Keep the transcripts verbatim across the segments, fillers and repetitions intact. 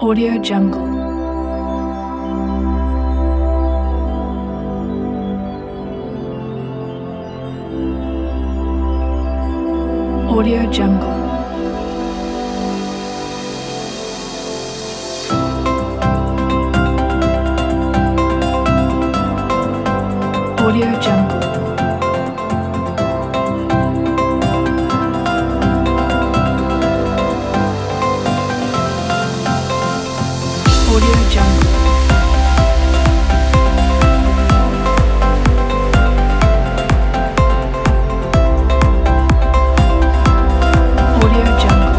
Audio Jungle. Audio Jungle. Audio Jungle. Audio Jungle. Audio Jungle.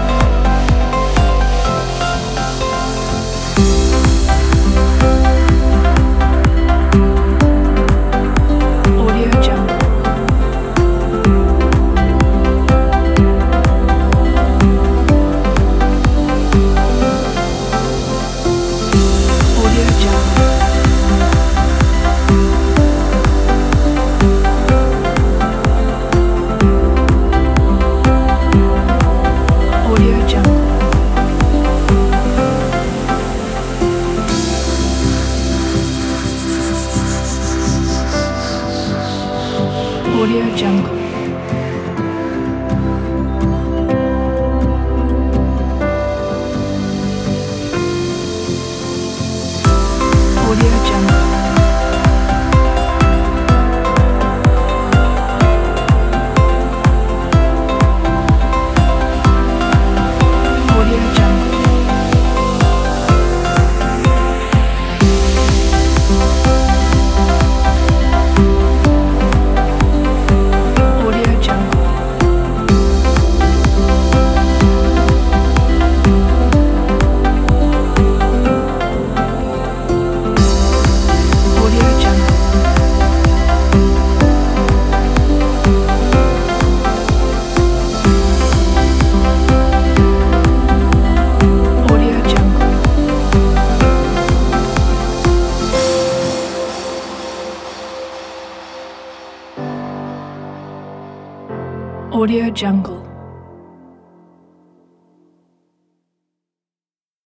Audio Jungle. Audio Jungle. Audio Jungle. Audio Jungle. Audio Jungle. Audio Jungle. Audio Jungle. Audio Jungle. Audio Jungle. Audio Jungle.